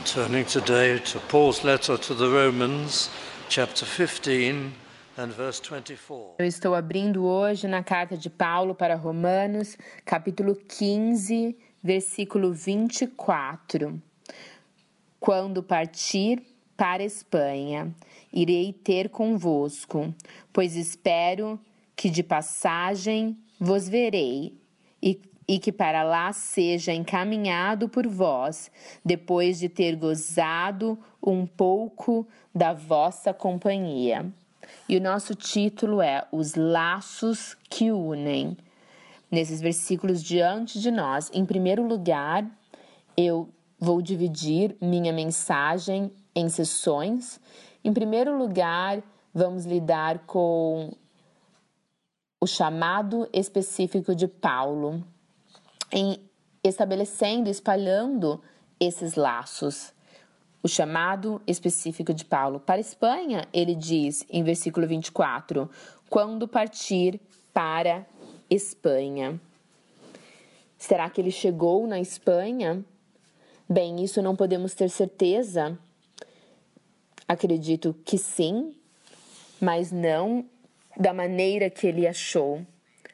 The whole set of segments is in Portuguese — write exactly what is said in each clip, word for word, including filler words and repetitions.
Turning today to Paul's letter to the Romans, chapter fifteen and verse twenty-four. Eu estou abrindo hoje na carta de Paulo para Romanos, capítulo quinze, versículo vinte e quatro. Quando partir para a Espanha, irei ter convosco, pois espero que de passagem vos verei e e que para lá seja encaminhado por vós, depois de ter gozado um pouco da vossa companhia. E o nosso título é Os Laços que Unem. Nesses versículos diante de nós, em primeiro lugar, eu vou dividir minha mensagem em sessões. Em primeiro lugar, vamos lidar com o chamado específico de Paulo, em estabelecendo, espalhando esses laços. O chamado específico de Paulo para a Espanha, ele diz em versículo vinte e quatro, quando partir para Espanha. Será que ele chegou na Espanha? Bem, isso não podemos ter certeza. Acredito que sim, mas não da maneira que ele achou.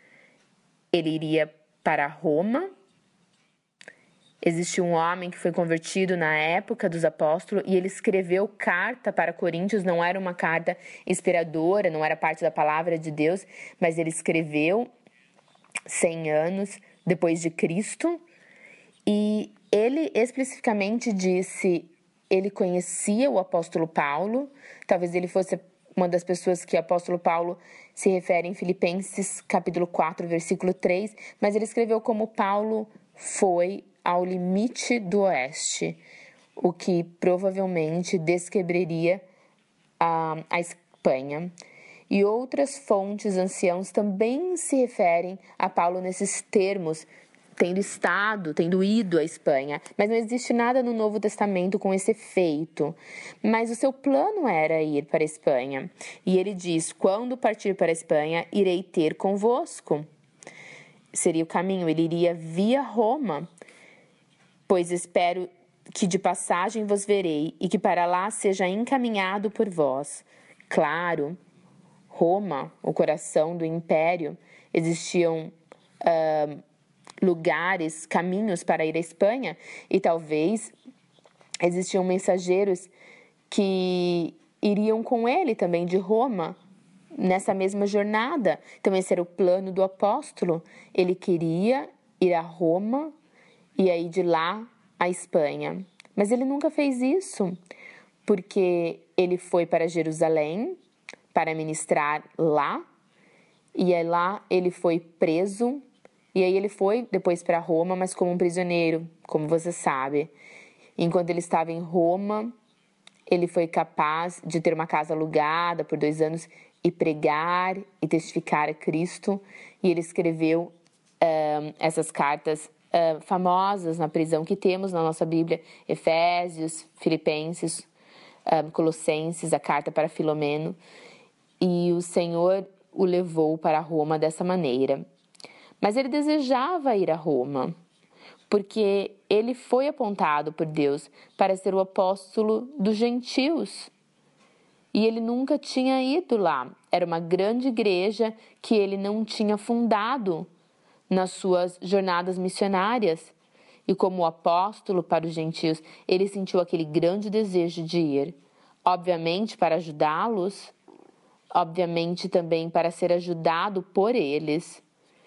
Ele iria para Roma. Existe um homem que foi convertido na época dos apóstolos e ele escreveu carta para Coríntios. Não era uma carta inspiradora, não era parte da palavra de Deus, mas ele escreveu cem anos depois de Cristo. E ele especificamente disse, ele conhecia o apóstolo Paulo, talvez ele fosse uma das pessoas que o apóstolo Paulo se refere em Filipenses capítulo quatro, versículo três, mas ele escreveu como Paulo foi ao limite do oeste, o que provavelmente descreveria a, a Espanha. E outras fontes anciãos também se referem a Paulo nesses termos, tendo estado, tendo ido à Espanha. Mas não existe nada no Novo Testamento com esse efeito. Mas o seu plano era ir para a Espanha. E ele diz, quando partir para a Espanha, irei ter convosco. Seria o caminho, ele iria via Roma. Pois espero que de passagem vos verei e que para lá seja encaminhado por vós. Claro, Roma, o coração do império, existiam Uh, lugares, caminhos para ir à Espanha e talvez existiam mensageiros que iriam com ele também de Roma nessa mesma jornada. Então esse era o plano do apóstolo. Ele queria ir a Roma e aí de lá à Espanha. Mas ele nunca fez isso, porque ele foi para Jerusalém para ministrar lá e aí lá ele foi preso. E aí ele foi depois para Roma, mas como um prisioneiro, como você sabe. Enquanto ele estava em Roma, ele foi capaz de ter uma casa alugada por dois anos e pregar e testificar a Cristo. E ele escreveu uh, essas cartas uh, famosas na prisão que temos na nossa Bíblia. Efésios, Filipenses, uh, Colossenses, a carta para Filomeno. E o Senhor o levou para Roma dessa maneira. Mas ele desejava ir a Roma, porque ele foi apontado por Deus para ser o apóstolo dos gentios. E ele nunca tinha ido lá. Era uma grande igreja que ele não tinha fundado nas suas jornadas missionárias. E como apóstolo para os gentios, ele sentiu aquele grande desejo de ir. Obviamente para ajudá-los, obviamente também para ser ajudado por eles.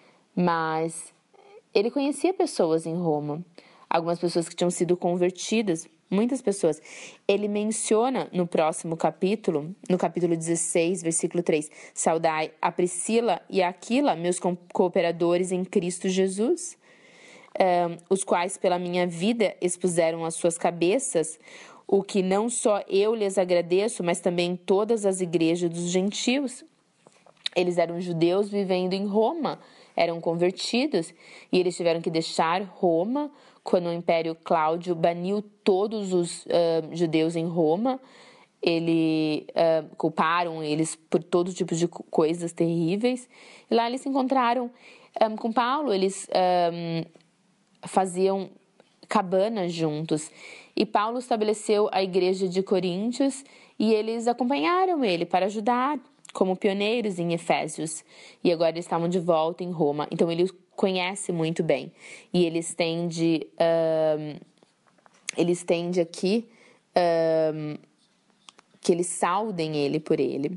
Mas ele conhecia pessoas em Roma, algumas pessoas que tinham sido convertidas, muitas pessoas. Ele menciona no próximo capítulo, no capítulo dezesseis, versículo três, saudai a Priscila e a Aquila, meus cooperadores em Cristo Jesus, um, os quais pela minha vida expuseram as suas cabeças, o que não só eu lhes agradeço, mas também todas as igrejas dos gentios. Eles eram judeus vivendo em Roma, eram convertidos e eles tiveram que deixar Roma quando o Império Cláudio baniu todos os uh, judeus em Roma. Ele uh, culparam eles por todo tipo de coisas terríveis. E lá eles se encontraram um, com Paulo, eles um, faziam cabanas juntos. E Paulo estabeleceu a igreja de Coríntios e eles acompanharam ele para ajudar como pioneiros em Efésios. E agora eles estavam de volta em Roma. Então ele conhece muito bem. E ele estende, um, ele estende aqui um, que eles saudem ele por ele.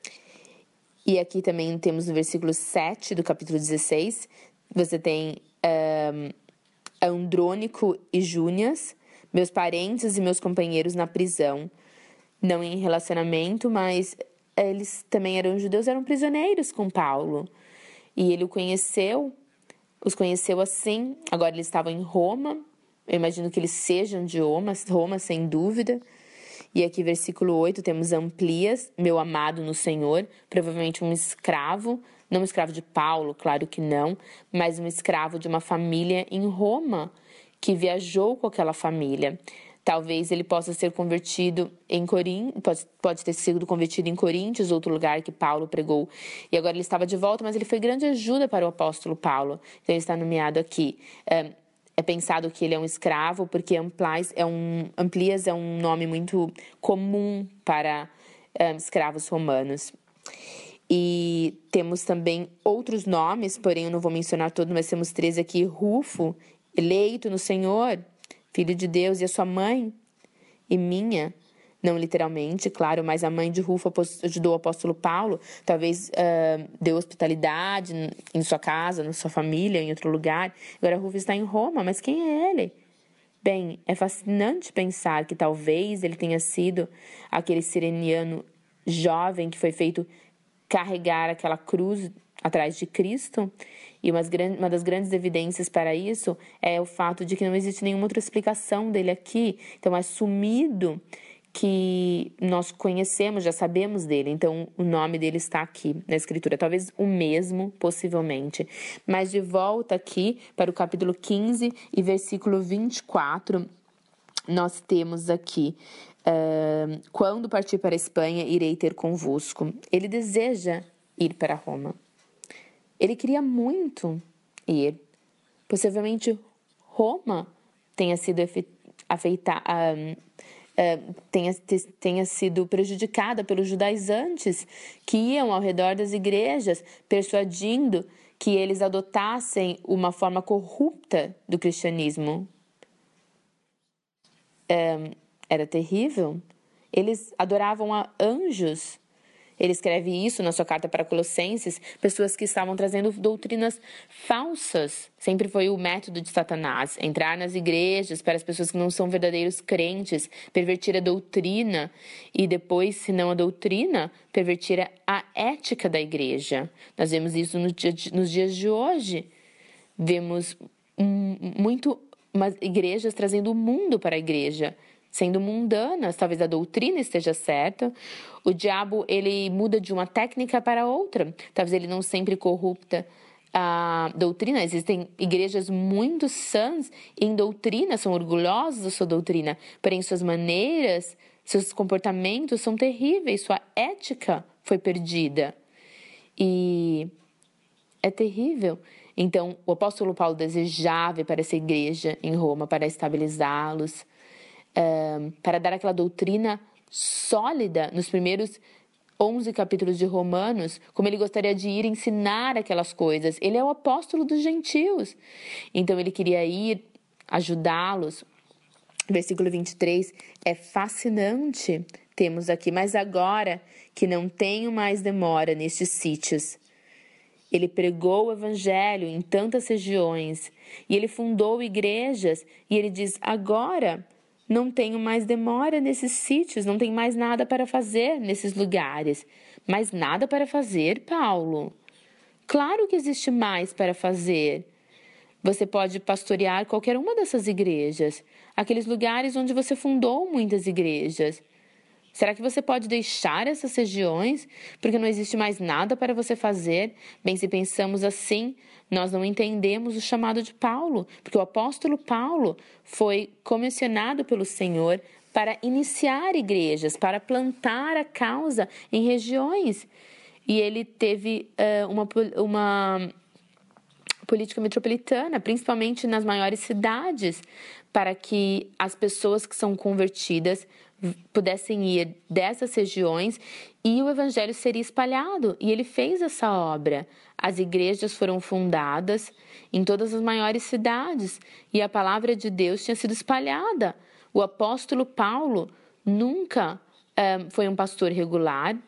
E aqui também temos no versículo sete do capítulo dezesseis, você tem um, Andrônico e Júnias, meus parentes e meus companheiros na prisão, não em relacionamento, mas eles também eram judeus, eram prisioneiros com Paulo. E ele o conheceu, os conheceu assim, agora eles estavam em Roma, eu imagino que eles sejam de Roma, Roma sem dúvida. E aqui, versículo oito, temos Amplias, meu amado no Senhor, provavelmente um escravo, não um escravo de Paulo, claro que não, mas um escravo de uma família em Roma, que viajou com aquela família. Talvez ele possa ser convertido em Coríntios, pode, pode ter sido convertido em Coríntios, outro lugar que Paulo pregou. E agora ele estava de volta, mas ele foi grande ajuda para o apóstolo Paulo. Então ele está nomeado aqui. É, é pensado que ele é um escravo, porque Amplias é um, Amplias é um nome muito comum para um, escravos romanos. E temos também outros nomes, porém eu não vou mencionar todos, mas temos três aqui. Rufo, eleito no Senhor, filho de Deus, e a sua mãe, e minha, não literalmente, claro, mas a mãe de Rufo ajudou o apóstolo Paulo, talvez uh, deu hospitalidade em sua casa, na sua família, em outro lugar. Agora Rufo está em Roma, mas quem é ele? Bem, é fascinante pensar que talvez ele tenha sido aquele sireniano jovem que foi feito carregar aquela cruz atrás de Cristo. E umas, uma das grandes evidências para isso é o fato de que não existe nenhuma outra explicação dele aqui. Então é assumido que nós conhecemos, já sabemos dele. Então o nome dele está aqui na Escritura. Talvez o mesmo, possivelmente. Mas de volta aqui para o capítulo quinze e versículo vinte e quatro, nós temos aqui: uh, quando partir para a Espanha, irei ter convosco. Ele deseja ir para Roma. Ele queria muito ir. Possivelmente Roma tenha sido afeita, um, uh, tenha, tenha sido prejudicada pelos judaizantes que iam ao redor das igrejas, persuadindo que eles adotassem uma forma corrupta do cristianismo. Um, era terrível. Eles adoravam a anjos. Ele escreve isso na sua carta para Colossenses, pessoas que estavam trazendo doutrinas falsas. Sempre foi o método de Satanás, entrar nas igrejas para as pessoas que não são verdadeiros crentes, pervertir a doutrina e depois, se não a doutrina, pervertir a ética da igreja. Nós vemos isso no dia de, nos dias de hoje. Vemos um, muito umas igrejas trazendo o mundo para a igreja, sendo mundanas. Talvez a doutrina esteja certa. O diabo, ele muda de uma técnica para outra. Talvez ele não sempre corrupta a doutrina. Existem igrejas muito sãs em doutrina, são orgulhosos da sua doutrina, porém suas maneiras, seus comportamentos são terríveis, sua ética foi perdida. E é terrível. Então, o apóstolo Paulo desejava ir para essa igreja em Roma para estabilizá-los, Um, para dar aquela doutrina sólida nos primeiros onze capítulos de Romanos, como ele gostaria de ir ensinar aquelas coisas. Ele é o apóstolo dos gentios. Então ele queria ir ajudá-los. Versículo vinte e três é fascinante. Temos aqui: mas agora que não tenho mais demora nestes sítios. Ele pregou o evangelho em tantas regiões e ele fundou igrejas, e ele diz: agora não tenho mais demora nesses sítios, não tem mais nada para fazer nesses lugares. Mais nada para fazer, Paulo? Claro que existe mais para fazer. Você pode pastorear qualquer uma dessas igrejas, aqueles lugares onde você fundou muitas igrejas. Será que você pode deixar essas regiões porque não existe mais nada para você fazer? Bem, se pensamos assim, nós não entendemos o chamado de Paulo, porque o apóstolo Paulo foi comissionado pelo Senhor para iniciar igrejas, para plantar a causa em regiões. E ele teve uh, uma, uma política metropolitana, principalmente nas maiores cidades, para que as pessoas que são convertidas pudessem ir dessas regiões e o evangelho seria espalhado. E ele fez essa obra. As igrejas foram fundadas em todas as maiores cidades e a palavra de Deus tinha sido espalhada. O apóstolo Paulo nunca um, foi um pastor regular.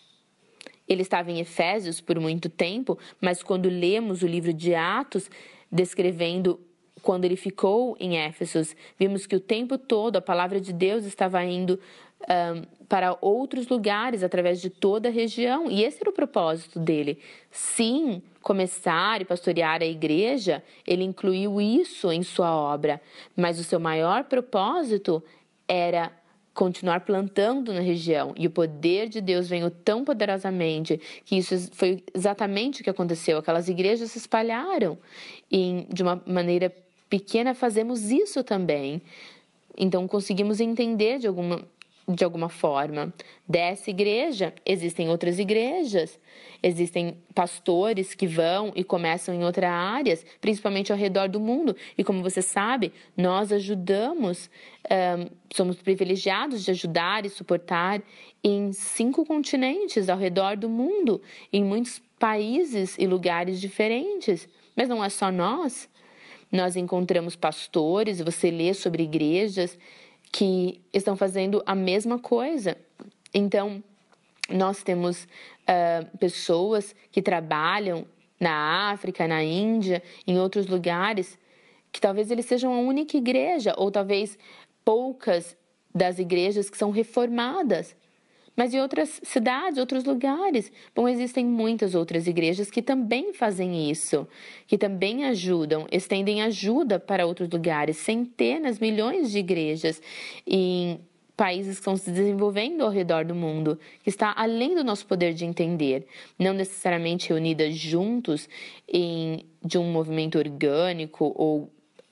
Ele estava em Efésios por muito tempo, mas quando lemos o livro de Atos, descrevendo quando ele ficou em Éfesos, vimos que o tempo todo a palavra de Deus estava indo um, para outros lugares através de toda a região. E esse era o propósito dele. Sim, começar e pastorear a igreja, ele incluiu isso em sua obra. Mas o seu maior propósito era continuar plantando na região. E o poder de Deus veio tão poderosamente que isso foi exatamente o que aconteceu. Aquelas igrejas se espalharam. E de uma maneira pequena fazemos isso também. Então conseguimos entender de alguma, de alguma forma. Dessa igreja existem outras igrejas. Existem pastores que vão e começam em outras áreas, principalmente ao redor do mundo. E como você sabe, nós ajudamos, um, somos privilegiados de ajudar e suportar em cinco continentes ao redor do mundo, em muitos países e lugares diferentes. Mas não é só nós. Nós encontramos pastores, você lê sobre igrejas que estão fazendo a mesma coisa. Então, nós temos uh, pessoas que trabalham na África, na Índia, em outros lugares, que talvez eles sejam a única igreja, ou talvez poucas das igrejas que são reformadas. Mas em outras cidades, outros lugares, bom, existem muitas outras igrejas que também fazem isso, que também ajudam, estendem ajuda para outros lugares, centenas, milhões de igrejas em países que estão se desenvolvendo ao redor do mundo, que está além do nosso poder de entender, não necessariamente reunidas juntos em, de um movimento orgânico ou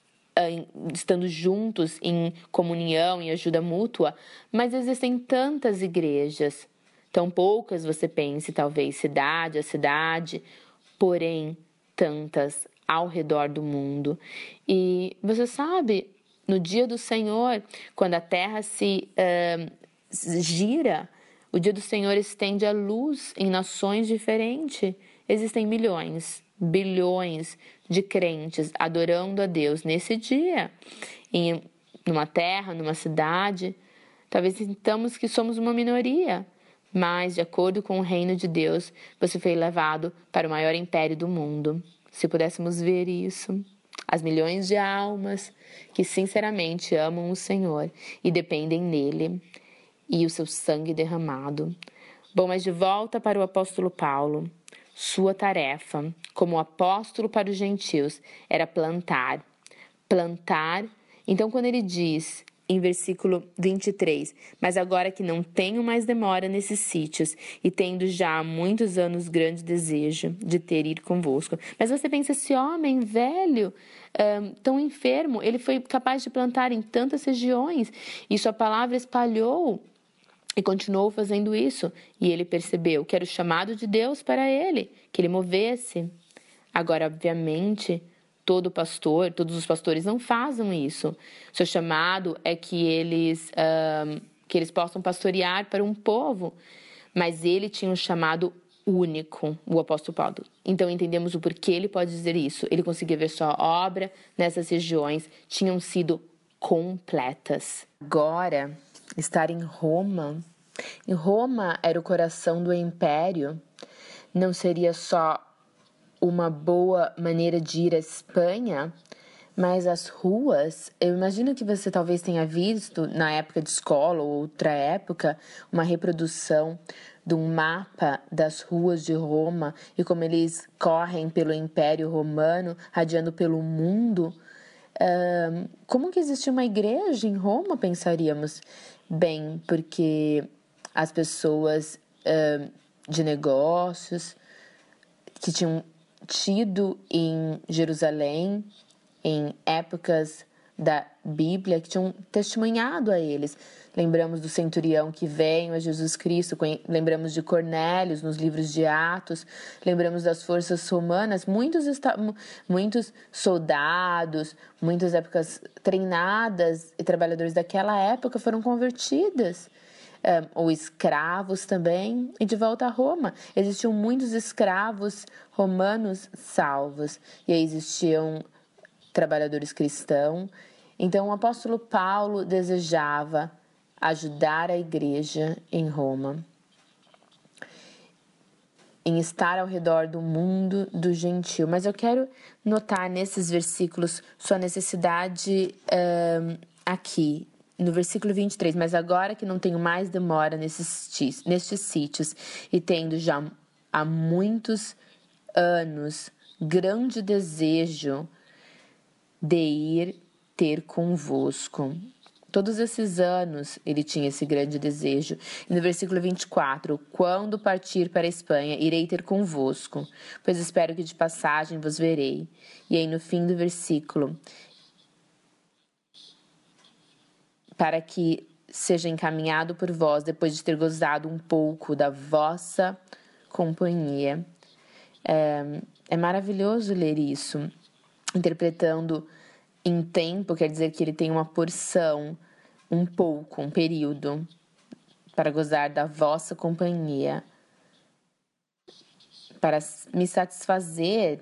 estando juntos em comunhão e ajuda mútua, mas existem tantas igrejas, tão poucas você pense, talvez cidade a cidade, porém tantas ao redor do mundo. E você sabe, no dia do Senhor, quando a terra se uh, gira, o dia do Senhor estende a luz em nações diferentes. Existem milhões, bilhões de crentes adorando a Deus nesse dia, em numa terra, numa cidade. Talvez sintamos que somos uma minoria, mas de acordo com o reino de Deus, você foi levado para o maior império do mundo. Se pudéssemos ver isso, as milhões de almas que sinceramente amam o Senhor e dependem nele e o seu sangue derramado. Bom, mas de volta para o apóstolo Paulo. Sua tarefa, como apóstolo para os gentios, era plantar. Plantar. Então, quando ele diz, em versículo vinte e três, mas agora que não tenho mais demora nesses sítios, e tendo já há muitos anos grande desejo de ter ido convosco. Mas você pensa, esse homem velho, um, tão enfermo, ele foi capaz de plantar em tantas regiões, e sua palavra espalhou, e continuou fazendo isso, e ele percebeu que era o chamado de Deus para ele, que ele movesse. Agora, obviamente, todo pastor, todos os pastores não fazem isso. Seu chamado é que eles, um, que eles possam pastorear para um povo, mas ele tinha um chamado único, o apóstolo Paulo. Então, entendemos o porquê ele pode dizer isso. Ele conseguia ver sua obra nessas regiões, tinham sido completas. Agora, estar em Roma, em Roma era o coração do império, não seria só uma boa maneira de ir à Espanha, mas as ruas, eu imagino que você talvez tenha visto na época de escola ou outra época, uma reprodução de um mapa das ruas de Roma e como eles correm pelo Império Romano, radiando pelo mundo. Uh, como que existia uma igreja em Roma, pensaríamos? Bem, porque as pessoas uh, de negócios que tinham tido em Jerusalém, em épocas da Bíblia que tinham testemunhado a eles. Lembramos do centurião que veio a Jesus Cristo, lembramos de Cornélios nos livros de Atos, lembramos das forças romanas, muitos, muitos soldados, muitas épocas treinadas e trabalhadores daquela época foram convertidas. Um, ou escravos também, e de volta a Roma. Existiam muitos escravos romanos salvos, e aí existiam trabalhadores cristãos. Então, o apóstolo Paulo desejava ajudar a igreja em Roma, em estar ao redor do mundo do gentil. Mas eu quero notar nesses versículos sua necessidade um, aqui, no versículo vinte e três, mas agora que não tenho mais demora nesses, nestes sítios, e tendo já há muitos anos grande desejo de ir ter convosco. Todos esses anos ele tinha esse grande desejo. E no versículo vinte e quatro, quando partir para a Espanha, irei ter convosco, pois espero que de passagem vos verei. E aí no fim do versículo, para que seja encaminhado por vós, depois de ter gozado um pouco da vossa companhia. É, é maravilhoso ler isso, interpretando em tempo, quer dizer que ele tem uma porção, um pouco, um período, para gozar da vossa companhia, para me satisfazer.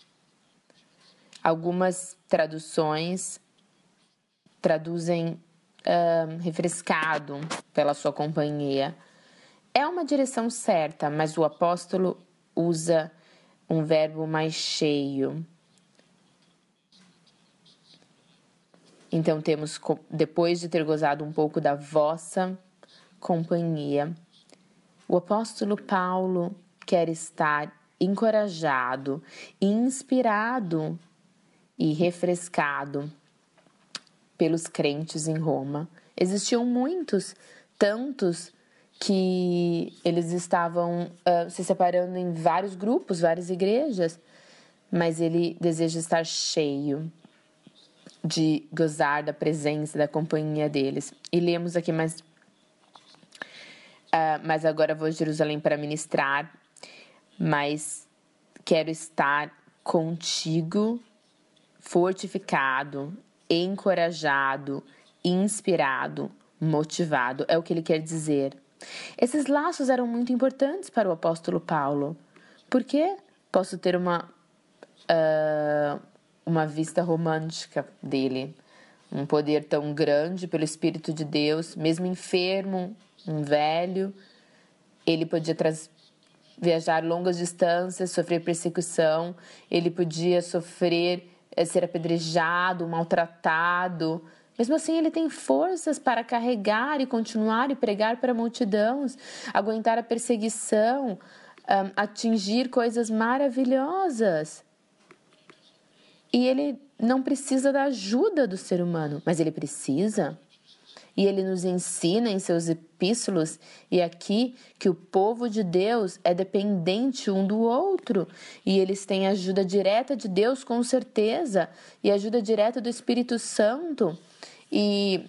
Algumas traduções traduzem Uh, refrescado pela sua companhia. É uma direção certa, mas o apóstolo usa um verbo mais cheio. Então temos, depois de ter gozado um pouco da vossa companhia, o apóstolo Paulo quer estar encorajado, inspirado e refrescado pelos crentes em Roma. Existiam muitos, tantos, que eles estavam uh, se separando em vários grupos, várias igrejas, mas ele deseja estar cheio de gozar da presença, da companhia deles. E lemos aqui mais, uh, mas agora vou a Jerusalém para ministrar, mas quero estar contigo, fortificado, encorajado, inspirado, motivado, é o que ele quer dizer. Esses laços eram muito importantes para o apóstolo Paulo. Por quê? Posso ter uma, uh, uma vista romântica dele, um poder tão grande pelo Espírito de Deus, mesmo enfermo, um velho, ele podia trazer viajar longas distâncias, sofrer persecução, ele podia sofrer ser apedrejado, maltratado. Mesmo assim, ele tem forças para carregar e continuar e pregar para multidões, aguentar a perseguição, um, atingir coisas maravilhosas. E ele não precisa da ajuda do ser humano, mas ele precisa. E ele nos ensina em seus epístolos, e aqui, que o povo de Deus é dependente um do outro. E eles têm ajuda direta de Deus, com certeza, e ajuda direta do Espírito Santo, e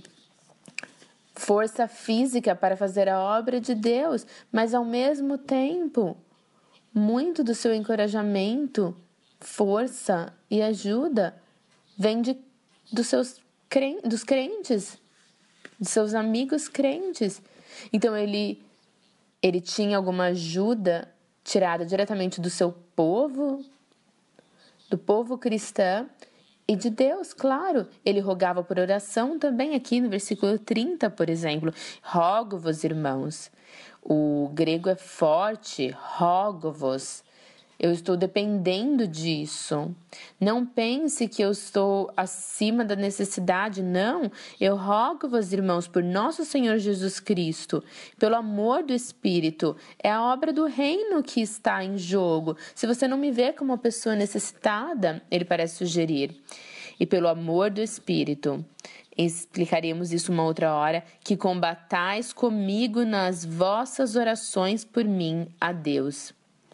força física para fazer a obra de Deus. Mas, ao mesmo tempo, muito do seu encorajamento, força e ajuda vem de, dos, seus, dos crentes, de seus amigos crentes. Então ele, ele tinha alguma ajuda tirada diretamente do seu povo, do povo cristão e de Deus, claro. Ele rogava por oração também, aqui no versículo trinta, por exemplo. Rogo-vos, irmãos. O grego é forte, rogo-vos. Eu estou dependendo disso. Não pense que eu estou acima da necessidade. Não, eu rogo-vos, irmãos, por nosso Senhor Jesus Cristo, pelo amor do Espírito. É a obra do reino que está em jogo. Se você não me vê como uma pessoa necessitada, ele parece sugerir. E pelo amor do Espírito, explicaremos isso uma outra hora, que combatais comigo nas vossas orações por mim a Deus.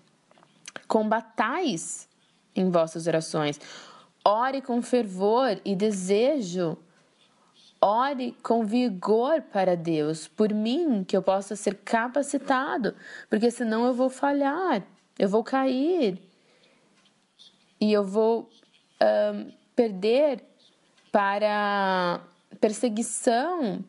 Combatais em vossas orações. Ore com fervor e desejo ore com vigor para Deus, por mim, que eu possa ser capacitado, porque senão eu vou falhar, eu vou cair e eu vou um, perder para perseguição.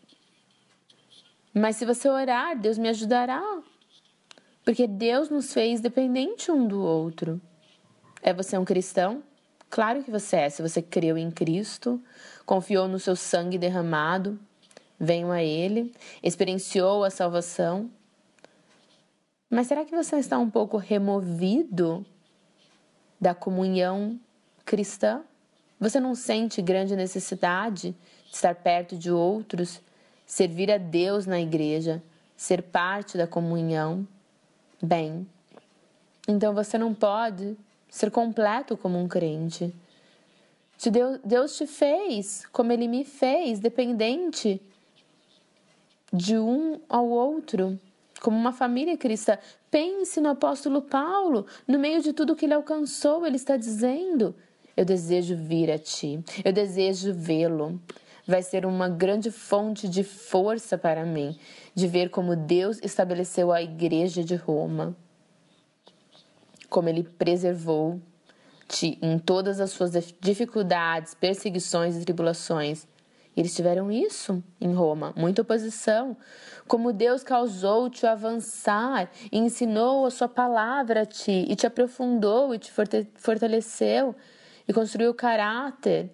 Mas se você orar, Deus me ajudará, porque Deus nos fez dependente um do outro. É você um cristão? Claro que você é. Se você creu em Cristo, confiou no seu sangue derramado, veio a Ele, experienciou a salvação. Mas será que você está um pouco removido da comunhão cristã? Você não sente grande necessidade de estar perto de outros, servir a Deus na igreja, ser parte da comunhão? Bem, então você não pode ser completo como um crente. Deus, Deus te fez como Ele me fez, dependente de um ao outro, como uma família cristã. Pense no apóstolo Paulo, no meio de tudo que ele alcançou, ele está dizendo: eu desejo vir a ti, eu desejo vê-lo. Vai ser uma grande fonte de força para mim, de ver como Deus estabeleceu a igreja de Roma, como Ele preservou-te em todas as suas dificuldades, perseguições e tribulações. Eles tiveram isso em Roma, muita oposição. Como Deus causou-te avançar e ensinou a sua palavra a ti, e te aprofundou e te fortaleceu e construiu caráter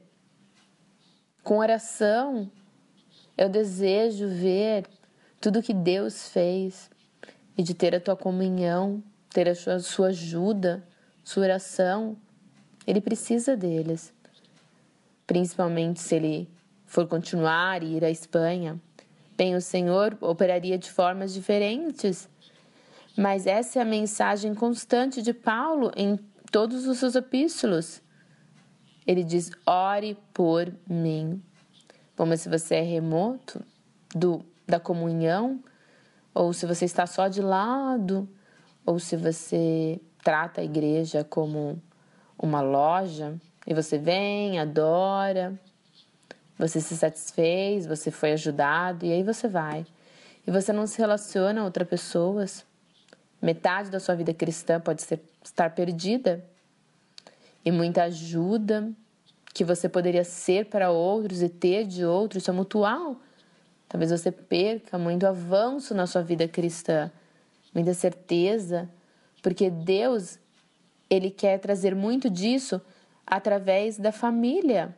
com oração. Eu desejo ver tudo que Deus fez e de ter a tua comunhão, ter a sua, sua ajuda, sua oração. Ele precisa deles, principalmente se ele for continuar e ir à Espanha. Bem, o Senhor operaria de formas diferentes, mas essa é a mensagem constante de Paulo em todos os seus epístolos. Ele diz: ore por mim. Bom, mas se você é remoto do, da comunhão, ou se você está só de lado, ou se você trata a igreja como uma loja, e você vem, adora, você se satisfez, você foi ajudado, e aí você vai. E você não se relaciona a outras pessoas. Metade da sua vida cristã pode ser, estar perdida. E muita ajuda que você poderia ser para outros e ter de outros, isso é mutual. Talvez você perca muito avanço na sua vida cristã, muita certeza, porque Deus, Ele quer trazer muito disso através da família.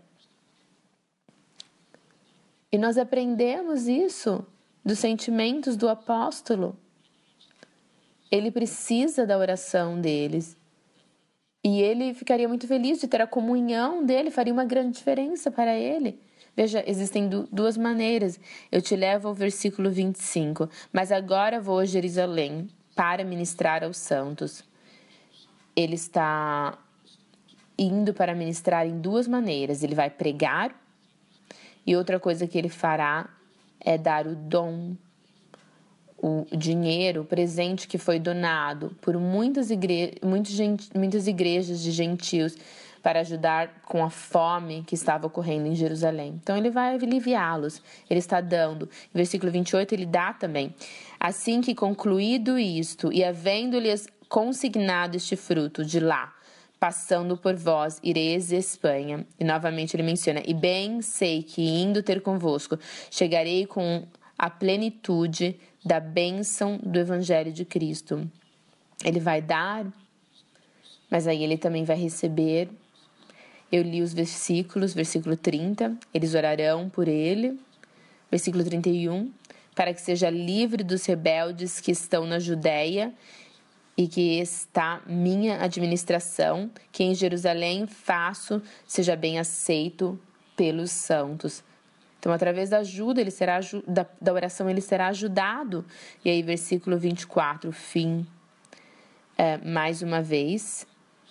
E nós aprendemos isso dos sentimentos do apóstolo. Ele precisa da oração deles. E ele ficaria muito feliz de ter a comunhão dele, faria uma grande diferença para ele. Veja, existem duas maneiras. Eu te levo ao versículo vinte e cinco. Mas agora vou a Jerusalém para ministrar aos santos. Ele está indo para ministrar em duas maneiras. Ele vai pregar, e outra coisa que ele fará é dar o dom, o dinheiro, o presente que foi donado por muitas, igre... muitas igrejas de gentios para ajudar com a fome que estava ocorrendo em Jerusalém. Então ele vai aliviá-los, ele está dando. Em versículo vinte e oito ele dá também. Assim que concluído isto, e havendo-lhes consignado este fruto de lá, passando por vós, ireis a Espanha. E novamente ele menciona: e bem sei que indo ter convosco, chegarei com a plenitude da bênção do Evangelho de Cristo. Ele vai dar, mas aí ele também vai receber. Eu li os versículos, versículo trinta, eles orarão por ele. Versículo trinta e um, para que seja livre dos rebeldes que estão na Judéia e que está minha administração, que em Jerusalém faço, seja bem aceito pelos santos. Então, através da ajuda, ele será, da, da oração, ele será ajudado. E aí, versículo vinte e quatro, fim, é, mais uma vez,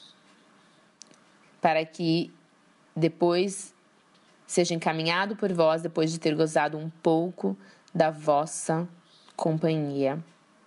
para que depois seja encaminhado por vós, depois de ter gozado um pouco da vossa companhia.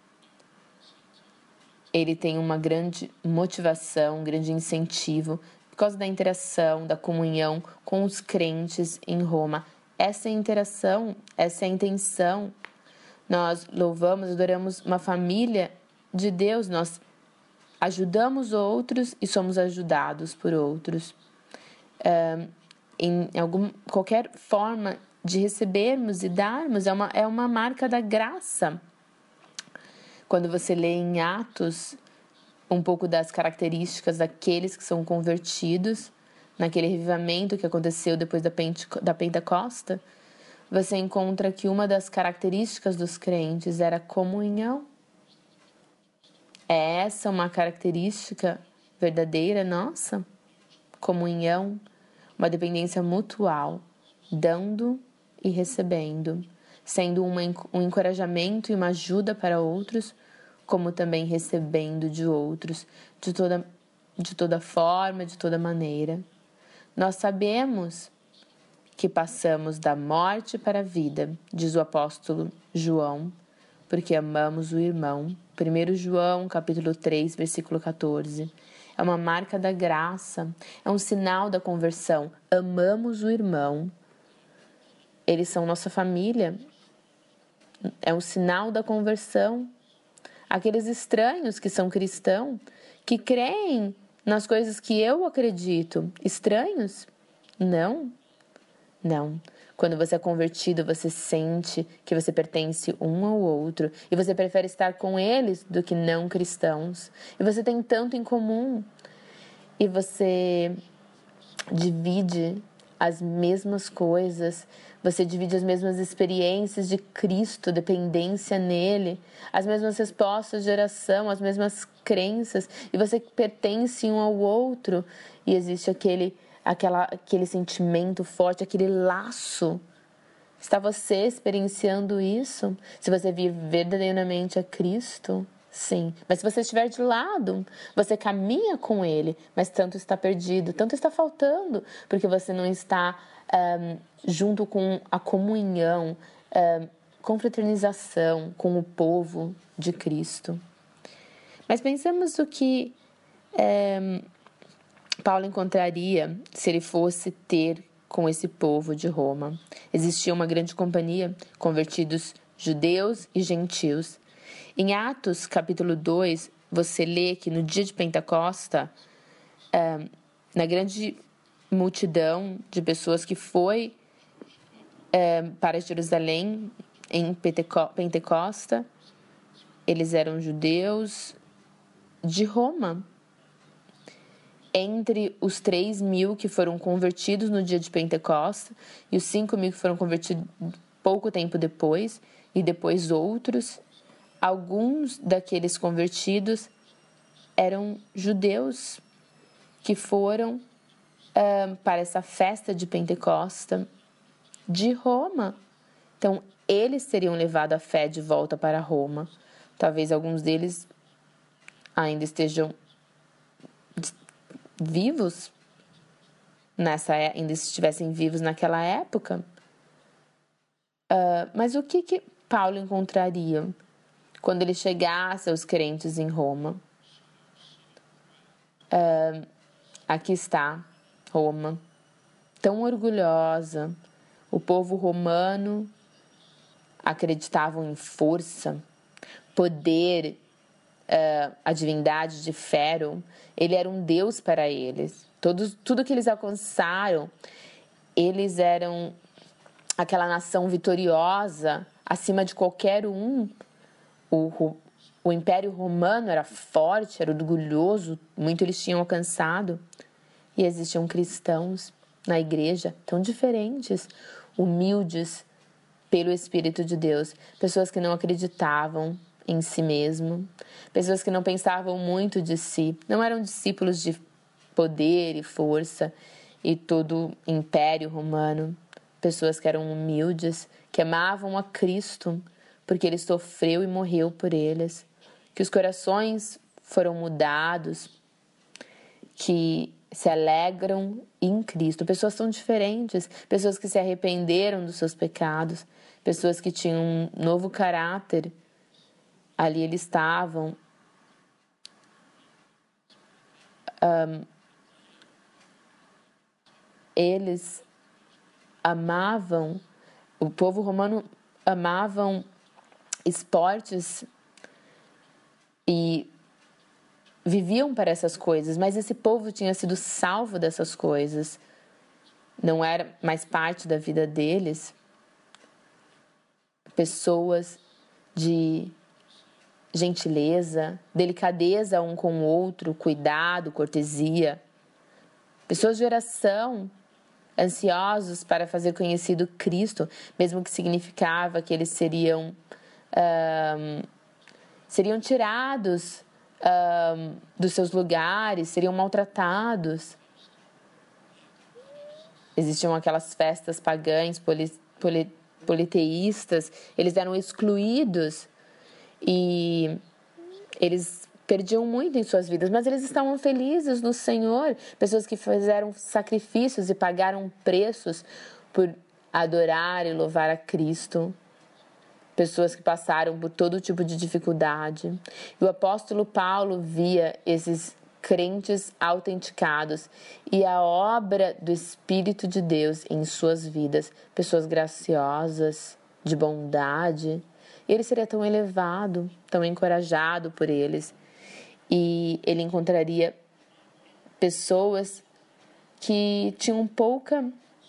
Ele tem uma grande motivação, um grande incentivo, por causa da interação, da comunhão com os crentes em Roma. essa é a interação, essa é a intenção. Nós louvamos, adoramos uma família de Deus, nós ajudamos outros e somos ajudados por outros. É, em algum, qualquer forma de recebermos e darmos é uma, é uma marca da graça. Quando você lê em Atos um pouco das características daqueles que são convertidos, naquele revivamento que aconteceu depois da, Pente, da Pentecosta, você encontra que uma das características dos crentes era a comunhão. É essa uma característica verdadeira nossa? Comunhão, uma dependência mutual, dando e recebendo, sendo uma, um encorajamento e uma ajuda para outros, como também recebendo de outros, de toda, de toda forma, de toda maneira. Nós sabemos que passamos da morte para a vida, diz o apóstolo João, porque amamos o irmão. primeiro João, capítulo três, versículo catorze. É uma marca da graça, é um sinal da conversão. Amamos o irmão. Eles são nossa família. É um sinal da conversão. Aqueles estranhos que são cristãos, que creem nas coisas que eu acredito. Estranhos? Não. Não. Quando você é convertido, você sente que você pertence um ao outro e você prefere estar com eles do que não cristãos. E você tem tanto em comum e você divide as mesmas coisas, você divide as mesmas experiências de Cristo, dependência nele, as mesmas respostas de oração, as mesmas crenças, e você pertence um ao outro e existe aquele Aquela, aquele sentimento forte, aquele laço. Está você experienciando isso? Se você vir verdadeiramente a Cristo, sim. Mas se você estiver de lado, você caminha com Ele, mas tanto está perdido, tanto está faltando, porque você não está um, junto com a comunhão, um, confraternização com o povo de Cristo. Mas pensamos o que um, Paulo encontraria se ele fosse ter com esse povo de Roma. Existia uma grande companhia, convertidos judeus e gentios. Em Atos, capítulo dois, você lê que no dia de Pentecosta, é, na grande multidão de pessoas que foi é, para Jerusalém em Pentecosta, eles eram judeus de Roma. Entre os três mil que foram convertidos no dia de Pentecosta e os cinco mil que foram convertidos pouco tempo depois, e depois outros, alguns daqueles convertidos eram judeus que foram uh, para essa festa de Pentecosta de Roma. Então, eles teriam levado a fé de volta para Roma. Talvez alguns deles ainda estejam vivos nessa ainda estivessem vivos naquela época. Uh, mas o que que Paulo encontraria quando ele chegasse aos crentes em Roma? Uh, aqui está Roma, tão orgulhosa. O povo romano acreditavam em força, poder. Uh, a divindade de Fero, ele era um deus para eles. Todos, tudo que eles alcançaram, eles eram aquela nação vitoriosa acima de qualquer um. O, o Império Romano era forte, era orgulhoso, muito eles tinham alcançado. E existiam cristãos na igreja tão diferentes, humildes pelo Espírito de Deus, pessoas que não acreditavam em si mesmo, pessoas que não pensavam muito de si, não eram discípulos de poder e força e todo o Império Romano, pessoas que eram humildes, que amavam a Cristo, porque Ele sofreu e morreu por eles, que os corações foram mudados, que se alegram em Cristo, pessoas tão diferentes, pessoas que se arrependeram dos seus pecados, pessoas que tinham um novo caráter. Ali eles estavam um, eles amavam, o povo romano amavam esportes e viviam para essas coisas, mas esse povo tinha sido salvo dessas coisas, não era mais parte da vida deles. Pessoas de gentileza, delicadeza um com o outro, cuidado, cortesia. Pessoas de oração, ansiosos para fazer conhecido Cristo, mesmo que significava que eles seriam, um, seriam tirados um, dos seus lugares, seriam maltratados. Existiam aquelas festas pagãs, poli, poli, politeístas, eles eram excluídos e eles perdiam muito em suas vidas, mas eles estavam felizes no Senhor. Pessoas que fizeram sacrifícios e pagaram preços por adorar e louvar a Cristo. Pessoas que passaram por todo tipo de dificuldade. E o apóstolo Paulo via esses crentes autenticados e a obra do Espírito de Deus em suas vidas. Pessoas graciosas, de bondade. E ele seria tão elevado, tão encorajado por eles. E ele encontraria pessoas que tinham pouca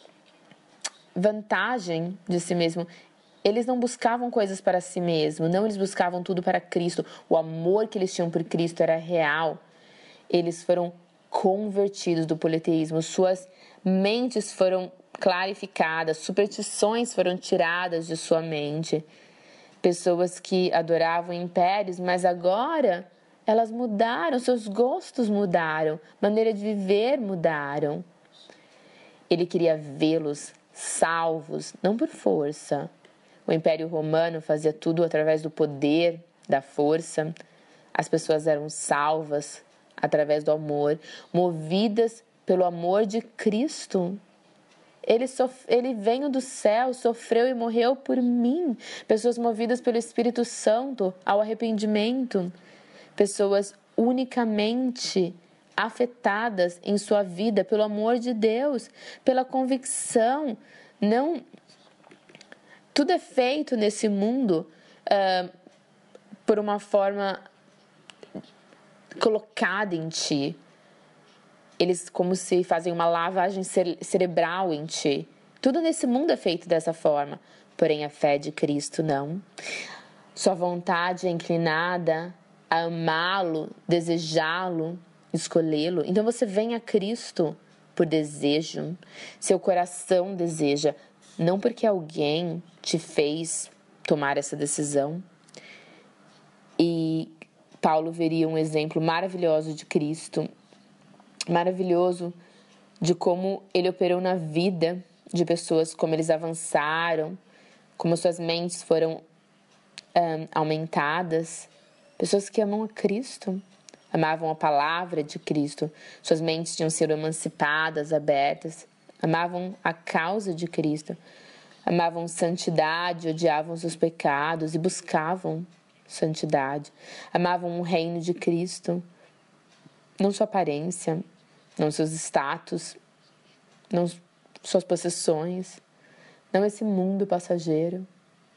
vantagem de si mesmo. Eles não buscavam coisas para si mesmo, não, eles buscavam tudo para Cristo. O amor que eles tinham por Cristo era real. Eles foram convertidos do politeísmo, suas mentes foram clarificadas, superstições foram tiradas de sua mente. Pessoas que adoravam impérios, mas agora elas mudaram, seus gostos mudaram, maneira de viver mudaram. Ele queria vê-los salvos, não por força. O Império Romano fazia tudo através do poder, da força. As pessoas eram salvas através do amor, movidas pelo amor de Cristo. Ele, sof... Ele veio do céu, sofreu e morreu por mim. Pessoas movidas pelo Espírito Santo ao arrependimento. Pessoas unicamente afetadas em sua vida pelo amor de Deus, pela convicção. Não, tudo é feito nesse mundo uh, por uma forma colocada em ti. Eles como se fazem uma lavagem cerebral em ti. Tudo nesse mundo é feito dessa forma. Porém, a fé de Cristo não. Sua vontade é inclinada a amá-lo, desejá-lo, escolhê-lo. Então você vem a Cristo por desejo. Seu coração deseja, não porque alguém te fez tomar essa decisão. E Paulo veria um exemplo maravilhoso de Cristo, maravilhoso de como ele operou na vida de pessoas, como eles avançaram, como suas mentes foram um, aumentadas. Pessoas que amam a Cristo, amavam a palavra de Cristo, suas mentes tinham sido emancipadas, abertas, amavam a causa de Cristo, amavam santidade, odiavam seus pecados e buscavam santidade, amavam o reino de Cristo, não sua aparência, não seus status, não suas possessões, não esse mundo passageiro.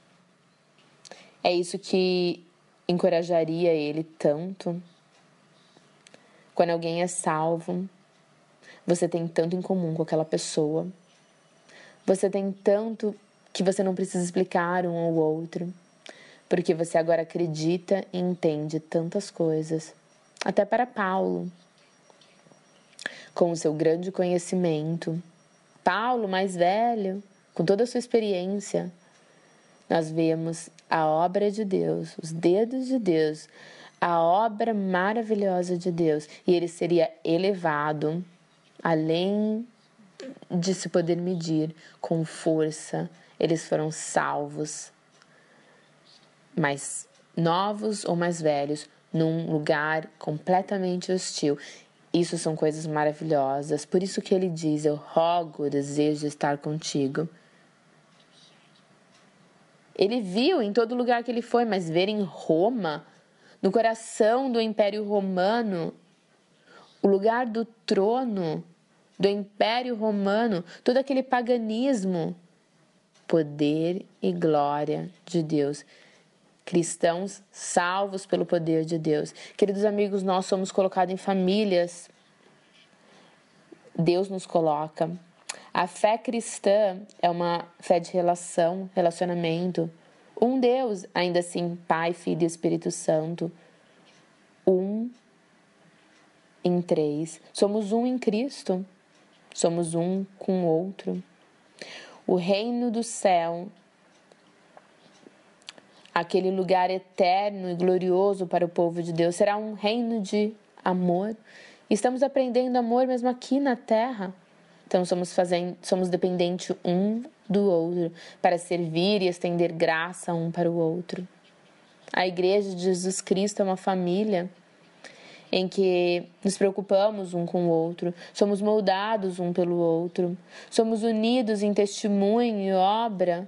É isso que encorajaria ele tanto. Quando alguém é salvo, você tem tanto em comum com aquela pessoa. Você tem tanto que você não precisa explicar um ao outro, porque você agora acredita e entende tantas coisas. Até para Paulo, com o seu grande conhecimento. Paulo, mais velho, com toda a sua experiência, nós vemos a obra de Deus, os dedos de Deus, a obra maravilhosa de Deus. E ele seria elevado, além de se poder medir, com força. Eles foram salvos, mais novos ou mais velhos, num lugar completamente hostil. Isso são coisas maravilhosas. Por isso que ele diz, eu rogo o desejo de estar contigo. Ele viu em todo lugar que ele foi, mas ver em Roma, no coração do Império Romano, o lugar do trono, do Império Romano, todo aquele paganismo. Poder e glória de Deus. Cristãos salvos pelo poder de Deus. Queridos amigos, nós somos colocados em famílias. Deus nos coloca. A fé cristã é uma fé de relação, relacionamento. Um Deus, ainda assim, Pai, Filho e Espírito Santo. Um em três. Somos um em Cristo. Somos um com o outro. O reino do céu, aquele lugar eterno e glorioso para o povo de Deus, será um reino de amor. Estamos aprendendo amor mesmo aqui na terra. Então somos, fazendo, somos dependentes um do outro para servir e estender graça um para o outro. A Igreja de Jesus Cristo é uma família em que nos preocupamos um com o outro, somos moldados um pelo outro, somos unidos em testemunho e obra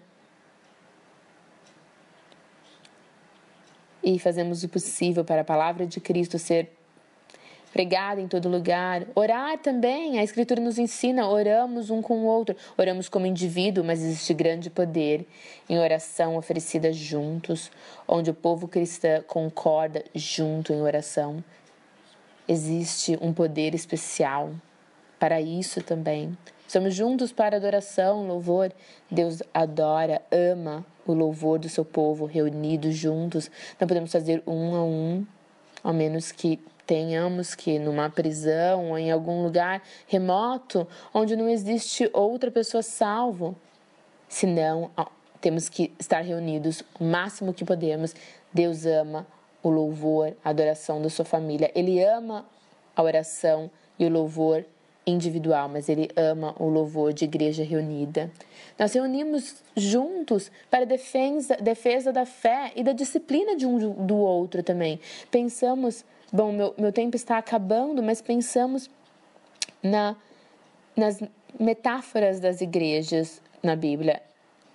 e fazemos o possível para a palavra de Cristo ser pregada em todo lugar. Orar também, a Escritura nos ensina, oramos um com o outro, oramos como indivíduo, mas existe grande poder em oração oferecida juntos, onde o povo cristão concorda junto em oração. Existe um poder especial para isso também. Somos juntos para adoração, louvor. Deus adora, ama o louvor do seu povo, reunidos juntos. Não podemos fazer um a um, ao menos que tenhamos que ir numa prisão ou em algum lugar remoto, onde não existe outra pessoa salvo. Senão, temos que estar reunidos o máximo que podemos. Deus ama o louvor, a adoração da sua família. Ele ama a oração e o louvor individual, mas Ele ama o louvor de igreja reunida. Nós reunimos juntos para a defesa, defesa da fé e da disciplina de um do outro também. Pensamos, bom, meu, meu tempo está acabando, mas pensamos na, nas metáforas das igrejas na Bíblia.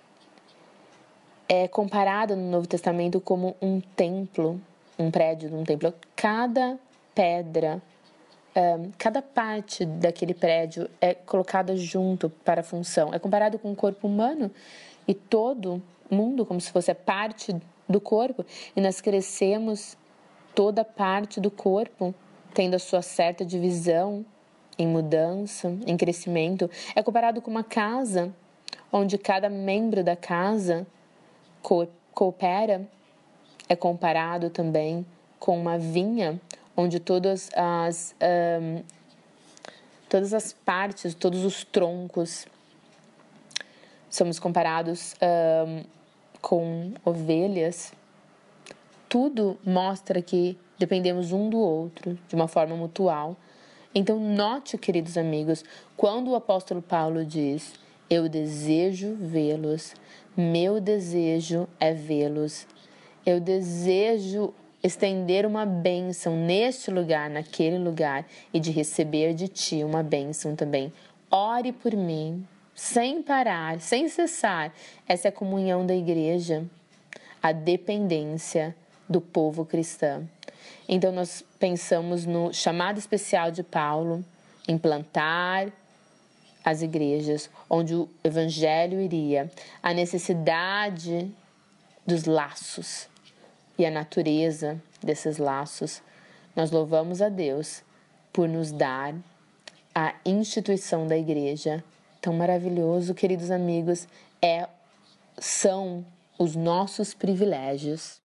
É comparado no Novo Testamento como um templo, um prédio de um templo. Cada pedra, um, cada parte daquele prédio é colocada junto para a função. É comparado com o corpo humano e todo mundo como se fosse a parte do corpo. E nós crescemos toda parte do corpo, tendo a sua certa divisão em mudança, em crescimento. É comparado com uma casa, onde cada membro da casa coopera. É comparado também com uma vinha, onde todas as, um, todas as partes, todos os troncos, somos comparados um, com ovelhas. Tudo mostra que dependemos um do outro, de uma forma mutual. Então, note, queridos amigos, quando o apóstolo Paulo diz: eu desejo vê-los, meu desejo é vê-los. Eu desejo estender uma bênção neste lugar, naquele lugar, e de receber de ti uma bênção também. Ore por mim, sem parar, sem cessar. Essa é a comunhão da igreja, a dependência do povo cristão. Então, nós pensamos no chamado especial de Paulo, em plantar as igrejas, onde o evangelho iria, a necessidade dos laços e a natureza desses laços. Nós louvamos a Deus por nos dar a instituição da igreja. Tão maravilhoso, queridos amigos, é, são os nossos privilégios.